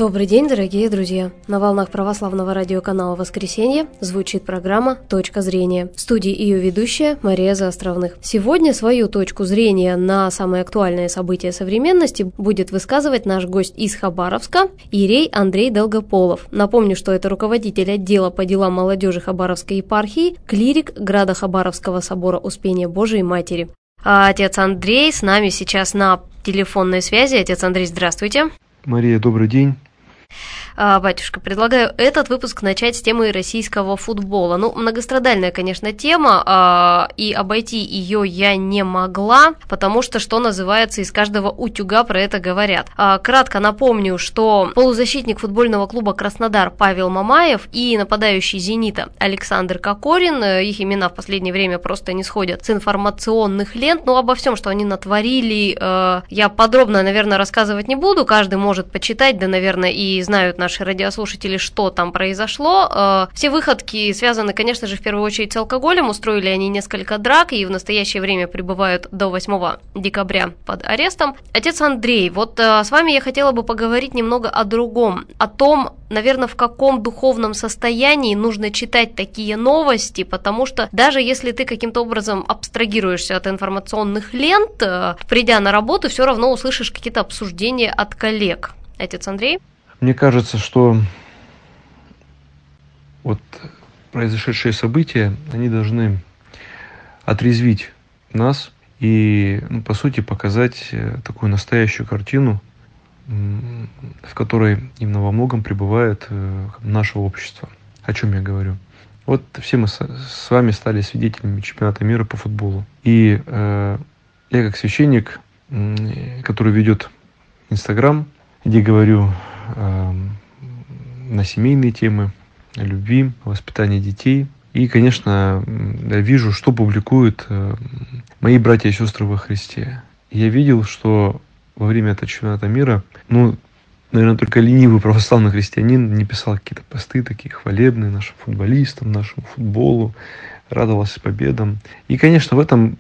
Добрый день, дорогие друзья! На волнах православного радиоканала «Воскресенье» звучит программа «Точка зрения». В студии ее ведущая Мария Заостровных. Сегодня свою точку зрения на самые актуальные события современности будет высказывать наш гость из Хабаровска, иерей Андрей Долгополов. Напомню, что это руководитель отдела по делам молодежи Хабаровской епархии, клирик Града Хабаровского собора Успения Божией Матери. Отец Андрей с нами сейчас на телефонной связи. Отец Андрей, здравствуйте. Мария, добрый день. Батюшка, предлагаю этот выпуск начать с темы российского футбола. Многострадальная, конечно, тема, и обойти ее я не могла, потому что называется, из каждого утюга про это говорят. Кратко напомню, что полузащитник футбольного клуба «Краснодар» Павел Мамаев и нападающий «Зенита» Александр Кокорин, их имена в последнее время просто не сходят с информационных лент, обо всем, что они натворили, я подробно, наверное, рассказывать не буду, каждый может почитать, да, наверное, и знают наши радиослушатели, что там произошло. Все выходки связаны, конечно же, в первую очередь с алкоголем. Устроили они несколько драк и в настоящее время пребывают до 8 декабря под арестом. Отец Андрей, с вами я хотела бы поговорить немного о другом. О том, наверное, в каком духовном состоянии нужно читать такие новости, потому что даже если ты каким-то образом абстрагируешься от информационных лент, придя на работу, все равно услышишь какие-то обсуждения от коллег. Отец Андрей? Мне кажется, что произошедшие события, они должны отрезвить нас и, по сути, показать такую настоящую картину, в которой именно во многом пребывает наше общество. О чем я говорю? Все мы с вами стали свидетелями чемпионата мира по футболу. И я как священник, который ведет Инстаграм, где говорю на семейные темы, о любви, о воспитании детей. И, конечно, я вижу, что публикуют мои братья и сестры во Христе. Я видел, что во время этого чемпионата мира, наверное, только ленивый православный христианин не писал какие-то посты такие хвалебные нашим футболистам, нашему футболу, радовался победам. И, конечно, в этом,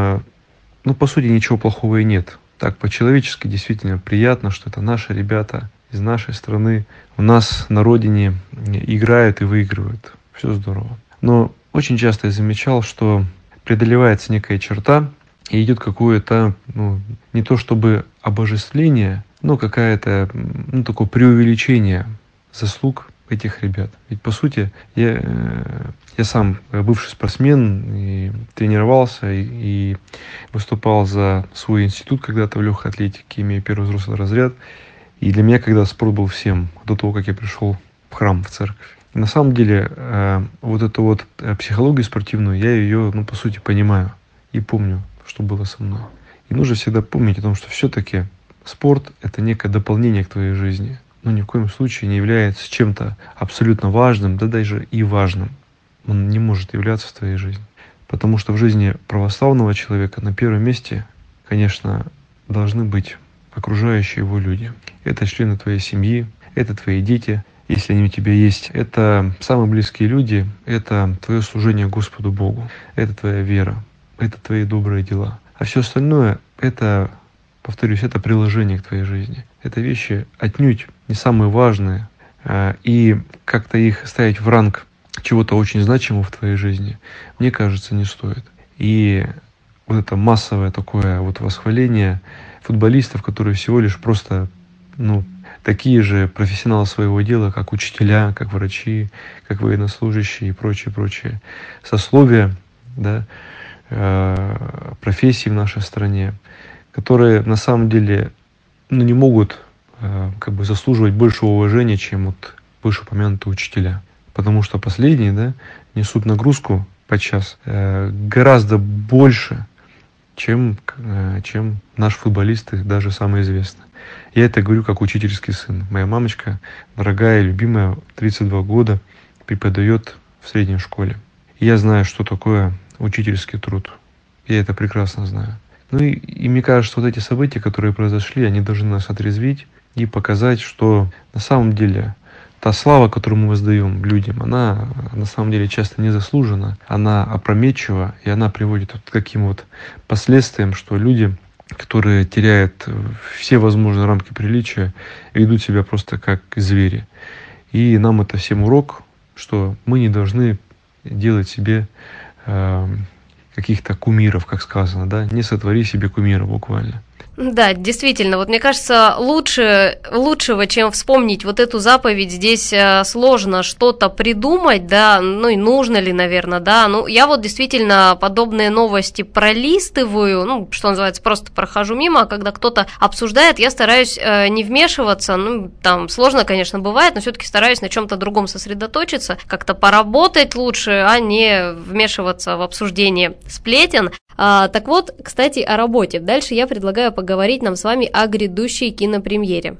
по сути, ничего плохого и нет. Так, по-человечески действительно приятно, что это наши ребята из нашей страны у нас на родине играют и выигрывают. Все здорово. Но очень часто я замечал, что преодолевается некая черта и идет какое-то, не то чтобы обожествление, но какое-то, такое преувеличение заслуг этих ребят. Ведь, по сути, я сам бывший спортсмен, и тренировался, и выступал за свой институт когда-то в легкой атлетике, имея первый взрослый разряд. И для меня, когда спорт был всем, до того, как я пришел в храм, в церковь. И на самом деле, эту психологию спортивную, я ее, по сути, понимаю и помню, что было со мной. И нужно всегда помнить о том, что все-таки спорт – это некое дополнение к твоей жизни. Но ни в коем случае не является чем-то абсолютно важным, да даже и важным. Он не может являться в твоей жизни. Потому что в жизни православного человека на первом месте, конечно, должны быть окружающие его люди. Это члены твоей семьи, это твои дети, если они у тебя есть. Это самые близкие люди, это твое служение Господу Богу, это твоя вера, это твои добрые дела. А все остальное – это, повторюсь, это приложение к твоей жизни. Это вещи отнюдь не самые важные. И как-то их ставить в ранг чего-то очень значимого в твоей жизни, мне кажется, не стоит. И это массовое такое восхваление футболистов, которые всего лишь просто, такие же профессионалы своего дела, как учителя, как врачи, как военнослужащие и прочие сословия, да, профессий в нашей стране, которые на самом деле не могут заслуживать большего уважения, чем вышеупомянутые учителя. Потому что последние, несут нагрузку подчас гораздо больше, чем наши футболисты, даже самые известные. Я это говорю как учительский сын. Моя мамочка, дорогая и любимая, 32 года, преподает в средней школе. И я знаю, что такое учительский труд. Я это прекрасно знаю. И мне кажется, эти события, которые произошли, они должны нас отрезвить и показать, что на самом деле та слава, которую мы воздаем людям, она на самом деле часто не заслужена, она опрометчива, и она приводит к таким последствиям, что люди которые теряют все возможные рамки приличия, ведут себя просто как звери. И нам это всем урок, что мы не должны делать себе каких-то кумиров, как сказано, да, не сотвори себе кумира буквально. Да, действительно, вот мне кажется, лучшего, чем вспомнить вот эту заповедь, здесь сложно что-то придумать, да, ну и нужно ли, наверное, да, ну я вот действительно подобные новости пролистываю, ну, что называется, просто прохожу мимо, а когда кто-то обсуждает, я стараюсь не вмешиваться, ну, там сложно, конечно, бывает, но все-таки стараюсь на чем-то другом сосредоточиться, как-то поработать лучше, а не вмешиваться в обсуждение сплетен. Так вот, кстати, о работе. Дальше я предлагаю поговорить нам с вами о грядущей кинопремьере.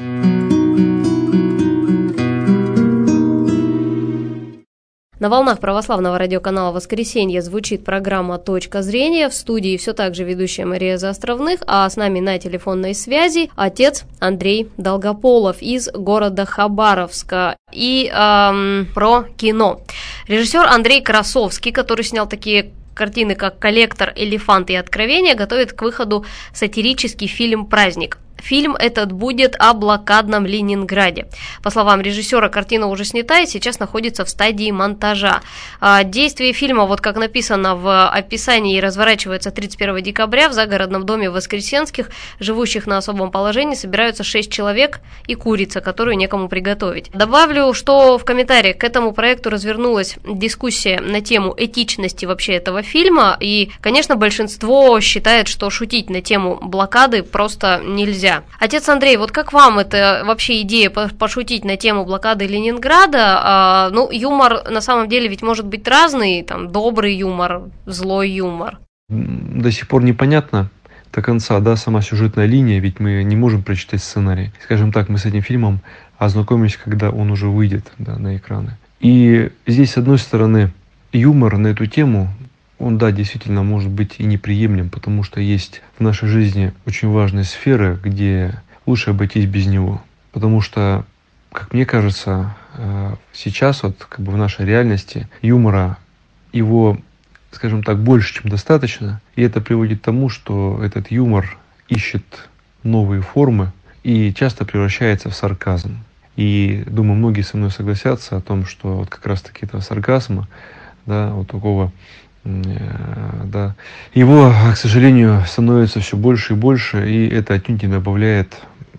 На волнах православного радиоканала «Воскресенье» звучит программа «Точка зрения». В студии все так же ведущая Мария Заостровных, а с нами на телефонной связи отец Андрей Долгополов из города Хабаровска. И про кино. Режиссер Андрей Красовский, который снял такие картины, как «Коллектор», «Элефант» и «Откровение», готовит к выходу сатирический фильм «Праздник». Фильм этот будет о блокадном Ленинграде. По словам режиссера, картина уже снята и сейчас находится в стадии монтажа. Действие фильма, вот как написано в описании, разворачивается 31 декабря в загородном доме Воскресенских. Живущих на особом положении собираются 6 человек и курица, которую некому приготовить. Добавлю, что в комментариях к этому проекту развернулась дискуссия на тему этичности вообще этого фильма. И, конечно, большинство считает, что шутить на тему блокады просто нельзя. Отец Андрей, вот как вам это вообще идея пошутить на тему блокады Ленинграда? Ну, юмор на самом деле ведь может быть разный, там, добрый юмор, злой юмор. До сих пор непонятно до конца, да, сама сюжетная линия, ведь мы не можем прочитать сценарий. Скажем так, мы с этим фильмом ознакомимся, когда он уже выйдет, да, на экраны. И здесь, с одной стороны, юмор на эту тему, он, да, действительно может быть и неприемлем, потому что есть в нашей жизни очень важные сферы, где лучше обойтись без него. Потому что, как мне кажется, сейчас вот как бы в нашей реальности юмора, его, скажем так, больше, чем достаточно. И это приводит к тому, что этот юмор ищет новые формы и часто превращается в сарказм. И, думаю, многие со мной согласятся о том, что вот как раз-таки этого сарказма, да, вот такого, да, его, к сожалению, становится все больше и больше, и это отнюдь не добавляет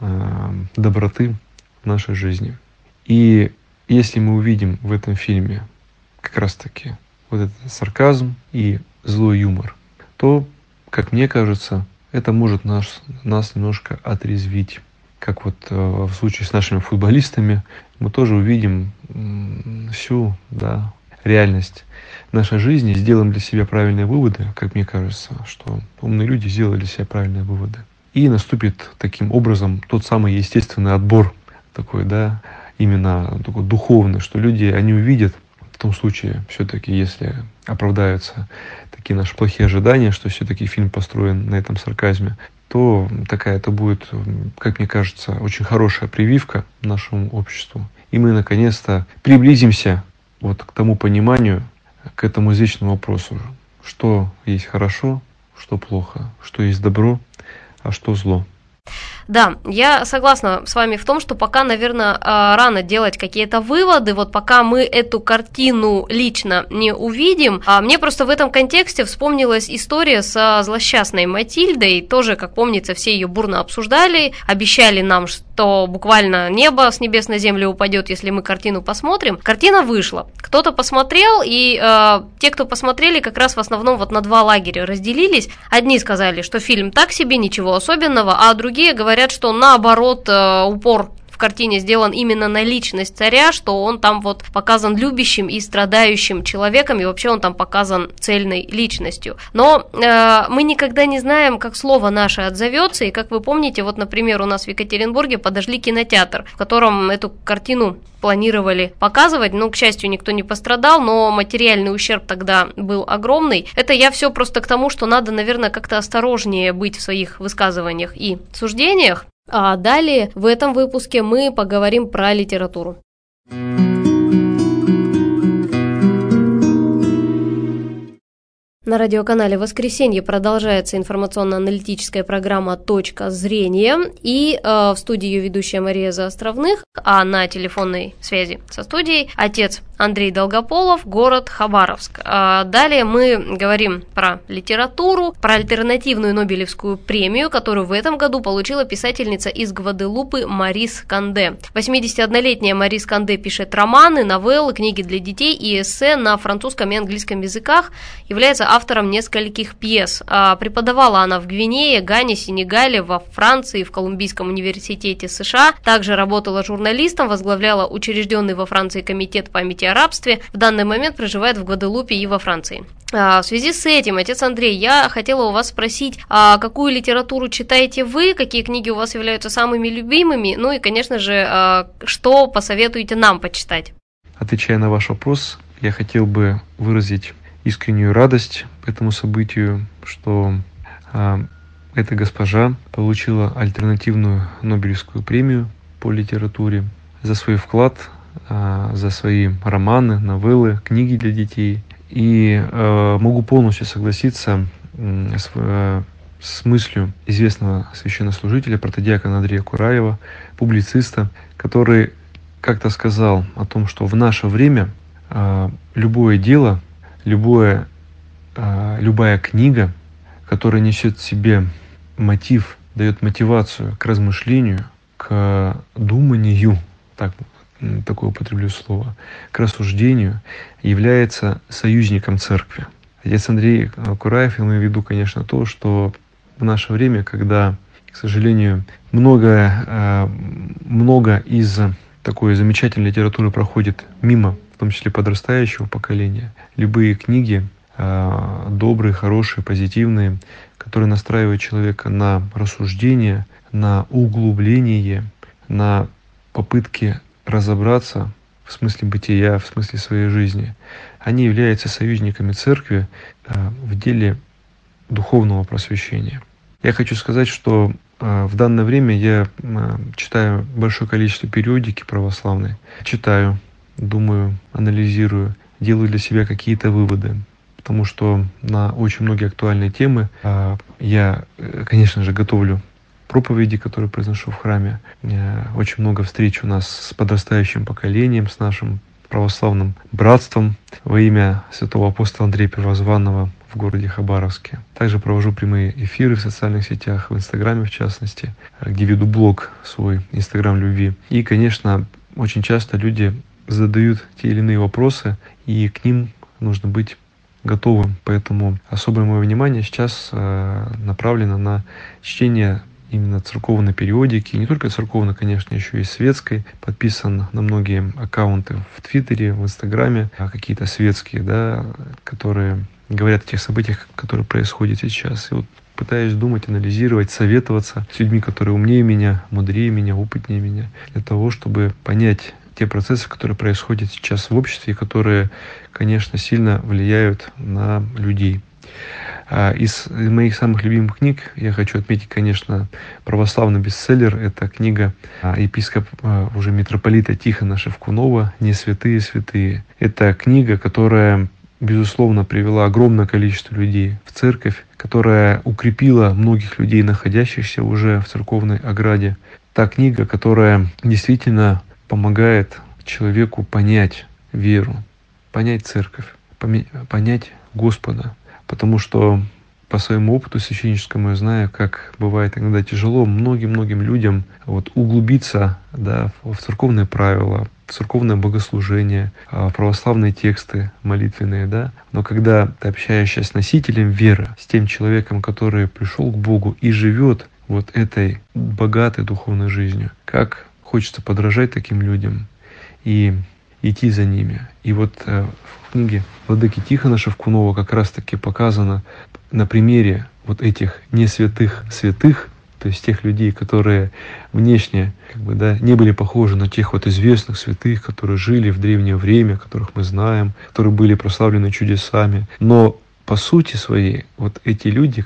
доброты в нашей жизни. И если мы увидим в этом фильме как раз-таки вот этот сарказм и злой юмор, то, как мне кажется, это может нас немножко отрезвить. Как вот в случае с нашими футболистами, мы тоже увидим всю, да, реальность нашей жизни, сделаем для себя правильные выводы, как мне кажется, что умные люди сделали для себя правильные выводы. И наступит таким образом тот самый естественный отбор, такой, да, именно такой духовный, что люди, они увидят, в том случае, все-таки, если оправдаются такие наши плохие ожидания, что все-таки фильм построен на этом сарказме, то это будет, как мне кажется, очень хорошая прививка нашему обществу. И мы наконец-то приблизимся вот к тому пониманию, к этому извечному вопросу, что есть хорошо, что плохо, что есть добро, а что зло. Да, я согласна с вами в том, что пока, наверное, рано делать какие-то выводы, вот пока мы эту картину лично не увидим. Мне просто в этом контексте вспомнилась история со злосчастной Матильдой, тоже, как помнится, все ее бурно обсуждали, обещали нам, что буквально небо с небес на землю упадет, если мы картину посмотрим. Картина вышла, кто-то посмотрел, и те, кто посмотрели, как раз в основном вот на два лагеря разделились. Одни сказали, что фильм так себе, ничего особенного, а другие говорят, что наоборот, упор в картине сделан именно на личность царя, что он там вот показан любящим и страдающим человеком, и вообще он там показан цельной личностью. Но мы никогда не знаем, как слово наше отзовется, и как вы помните, вот, например, у нас в Екатеринбурге подожгли кинотеатр, в котором эту картину планировали показывать, но, к счастью, никто не пострадал, но материальный ущерб тогда был огромный. Это я все просто к тому, что надо, наверное, как-то осторожнее быть в своих высказываниях и суждениях. А далее в этом выпуске мы поговорим про литературу. На радиоканале «Воскресенье» продолжается информационно-аналитическая программа «Точка зрения». И в студии ее ведущая Мария Заостровных, а на телефонной связи со студией отец Андрей Долгополов, город Хабаровск. Далее мы говорим про литературу, про альтернативную Нобелевскую премию, которую в этом году получила писательница из Гваделупы Марис Канде. 81-летняя Марис Канде пишет романы, новеллы, книги для детей и эссе на французском и английском языках, является автором нескольких пьес. Преподавала она в Гвинее, Гане, Сенегале, во Франции, в Колумбийском университете США. Также работала журналистом, возглавляла учрежденный во Франции комитет памяти о рабстве. В данный момент проживает в Гваделупе и во Франции. В связи с этим, отец Андрей, я хотела у вас спросить, какую литературу читаете вы, какие книги у вас являются самыми любимыми, ну и, конечно же, что посоветуете нам почитать? Отвечая на ваш вопрос, я хотел бы выразить искреннюю радость по этому событию, что эта госпожа получила альтернативную Нобелевскую премию по литературе за свой вклад, за свои романы, новеллы, книги для детей. И могу полностью согласиться с мыслью известного священнослужителя, протодиакона Андрея Кураева, публициста, который как-то сказал о том, что в наше время любое дело, любая книга, которая несет в себе мотив, дает мотивацию к размышлению, к думанию, такое употреблю слово, к рассуждению, является союзником церкви. Отец Андрей Кураев имеет в виду, конечно, то, что в наше время, когда, к сожалению, много из такой замечательной литературы проходит мимо, в том числе подрастающего поколения, любые книги, добрые, хорошие, позитивные, которые настраивают человека на рассуждение, на углубление, на попытки разобраться в смысле бытия, в смысле своей жизни, они являются союзниками церкви в деле духовного просвещения. Я хочу сказать, что в данное время я читаю большое количество периодики православной, читаю, думаю, анализирую, делаю для себя какие-то выводы, потому что на очень многие актуальные темы я, конечно же, готовлю проповеди, которые произношу в храме. Очень много встреч у нас с подрастающим поколением, с нашим православным братством во имя святого апостола Андрея Первозванного в городе Хабаровске. Также провожу прямые эфиры в социальных сетях, в Инстаграме в частности, где веду блог свой «Инстаграм любви». И, конечно, очень часто люди задают те или иные вопросы, и к ним нужно быть готовым. Поэтому особое мое внимание сейчас направлено на чтение именно церковной периодики, не только церковной, конечно, еще и светской. Подписан на многие аккаунты в Твиттере, в Инстаграме, какие-то светские, которые говорят о тех событиях, которые происходят сейчас. И вот пытаюсь думать, анализировать, советоваться с людьми, которые умнее меня, мудрее меня, опытнее меня, для того, чтобы понять те процессы, которые происходят сейчас в обществе, и которые, конечно, сильно влияют на людей. Из моих самых любимых книг я хочу отметить, конечно, православный бестселлер. Это книга епископа, уже митрополита Тихона Шевкунова «Не святые святые». Это книга, которая, безусловно, привела огромное количество людей в церковь, которая укрепила многих людей, находящихся уже в церковной ограде. Та книга, которая действительно помогает человеку понять веру, понять церковь, понять Господа. Потому что по своему опыту священническому я знаю, как бывает иногда тяжело многим людям углубиться в церковные правила, в церковное богослужение, в православные тексты молитвенные. Но когда ты общаешься с носителем веры, с тем человеком, который пришел к Богу и живет этой богатой духовной жизнью, как хочется подражать таким людям и идти за ними. И в книге владыки Тихона Шевкунова как раз-таки показано на примере этих не святых святых, то есть тех людей, которые внешне не были похожи на тех известных святых, которые жили в древнее время, которых мы знаем, которые были прославлены чудесами. Но по сути своей эти люди,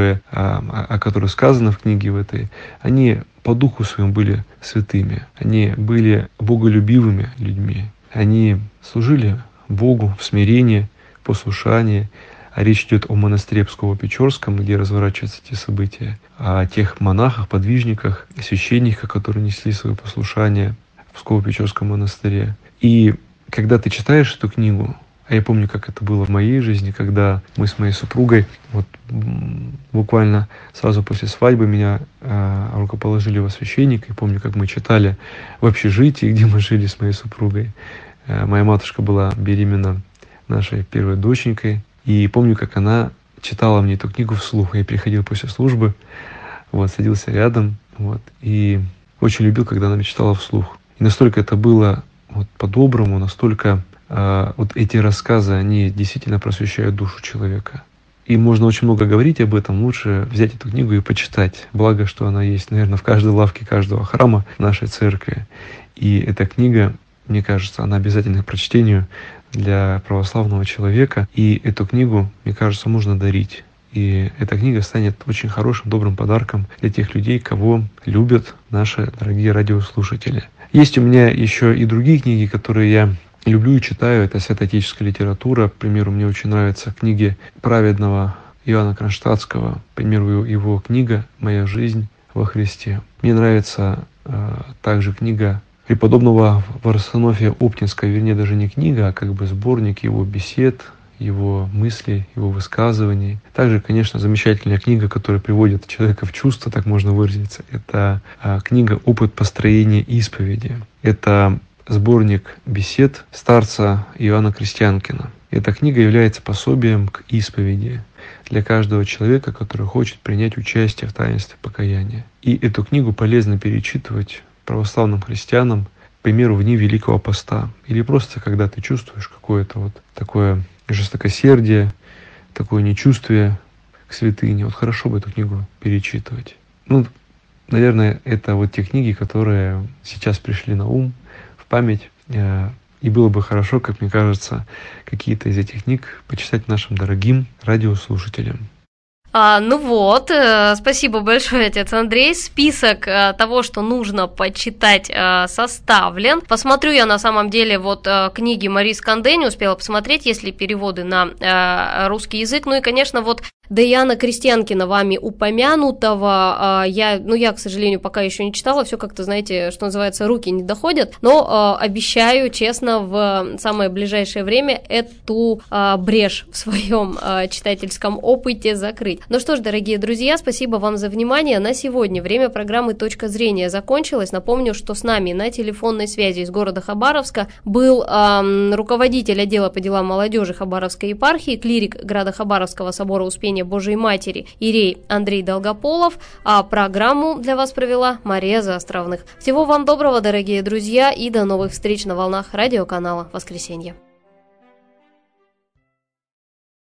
о которых сказано в книге они по духу своему были святыми, они были боголюбивыми людьми, они служили Богу в смирении, в послушании, А речь идет о монастыре Псково-Печорском, где разворачиваются эти события, о тех монахах, подвижниках, священниках, которые несли свое послушание в Псково-Печорском монастыре. И когда ты читаешь эту книгу, а я помню, как это было в моей жизни, когда мы с моей супругой, вот буквально сразу после свадьбы меня рукоположили во священника, и помню, как мы читали в общежитии, где мы жили с моей супругой. Моя матушка была беременна нашей первой доченькой, и помню, как она читала мне эту книгу вслух. Я приходил после службы, вот, садился рядом, вот, и очень любил, когда она мне читала вслух. И настолько это было вот по-доброму, настолько вот эти рассказы, они действительно просвещают душу человека. И можно очень много говорить об этом, лучше взять эту книгу и почитать. Благо, что она есть, наверное, в каждой лавке каждого храма нашей церкви. И эта книга, мне кажется, она обязательна к прочтению для православного человека. И эту книгу, мне кажется, можно дарить. И эта книга станет очень хорошим, добрым подарком для тех людей, кого любят наши дорогие радиослушатели. Есть у меня еще и другие книги, которые я люблю и читаю. Это святоотеческая литература. К примеру, мне очень нравятся книги праведного Иоанна Кронштадтского. К примеру, его книга «Моя жизнь во Христе». Мне нравится также книга преподобного Варсонофия Оптинского, вернее, даже не книга, а как бы сборник его бесед, его мыслей, его высказываний. Также, конечно, замечательная книга, которая приводит человека в чувство, так можно выразиться. Это книга «Опыт построения исповеди». Это сборник бесед старца Иоанна Крестьянкина. Эта книга является пособием к исповеди для каждого человека, который хочет принять участие в таинстве покаяния. И эту книгу полезно перечитывать православным христианам, к примеру, в дни Великого Поста. Или просто, когда ты чувствуешь какое-то вот такое жестокосердие, такое нечувствие к святыне. Вот хорошо бы эту книгу перечитывать. Наверное, это вот те книги, которые сейчас пришли на ум, в память. И было бы хорошо, как мне кажется, какие-то из этих книг почитать нашим дорогим радиослушателям. Спасибо большое, отец Андрей. Список того, что нужно почитать, составлен. Посмотрю я на самом деле книги Марии Скандé, не успела посмотреть, есть ли переводы на русский язык. Ну и, конечно, Иоанна Крестьянкина, вами упомянутого, я, к сожалению, пока еще не читала, все как-то, знаете, что называется, руки не доходят, но обещаю, честно, в самое ближайшее время эту брешь в своем читательском опыте закрыть. Ну что ж, дорогие друзья, спасибо вам за внимание. На сегодня время программы «Точка зрения» закончилось. Напомню, что с нами на телефонной связи из города Хабаровска был руководитель отдела по делам молодежи Хабаровской епархии, клирик Градо-Хабаровского собора Успения Божией Матери иерей Андрей Долгополов, а программу для вас провела Мария Заостровных. Всего вам доброго, дорогие друзья, и до новых встреч на волнах радиоканала «Воскресенье».